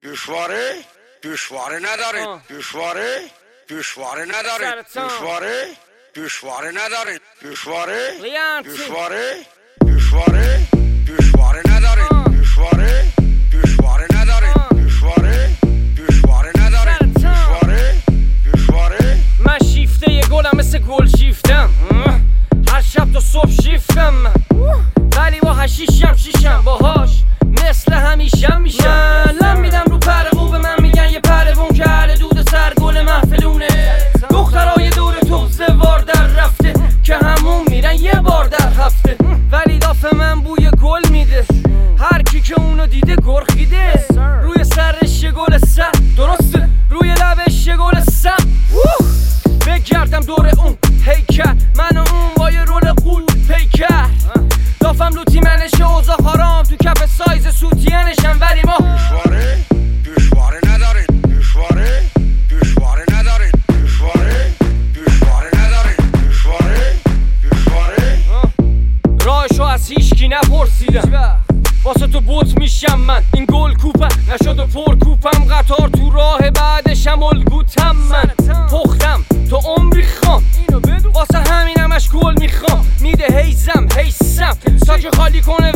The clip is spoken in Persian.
گوشواره نداره گوشواره نداره گوشواره نداره گوشواره نداره گوشواره نداره من شیفته یه گلم مثل گل شیفتم هر شب تا صبح شیفتم ولی با هشیشم شیشم باهاش مثل همیشم میشم لم میدم رو پر خوب من میگن یه پروون که هر دود سر گل محفلونه دخترای دور تو زوار در رفته که همون میرن یه بار در هفته ولی داف من بوی گل میده هر کی که اونو دیده گرخیده روی سرش یه گل سر درسته روی لبش یه گل سر بگردم دور اون هیکل من و اون با یه رول قول پیکر دافم لوتی منشه اوزا خارام تو کف سایز سوتینشم ولی ما گوشواره نداره گوشواره نداره راهشو از هیچکی نپرسیدم واسه تو بوت میشم من این گل کوپم نشد و پر کوپم قطار تو راه بعدشم الگوتم من پختم تو عمری خام واسه همینمش گل میخوام میده هیزم تا که خالی کنه